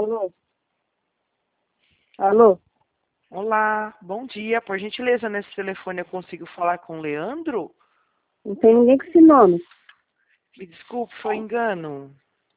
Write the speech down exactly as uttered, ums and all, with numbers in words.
Alô? Alô? Olá, bom dia. Por gentileza, nesse telefone eu consigo falar com o Leandro? Não tem ninguém com esse nome. Me desculpe, foi engano.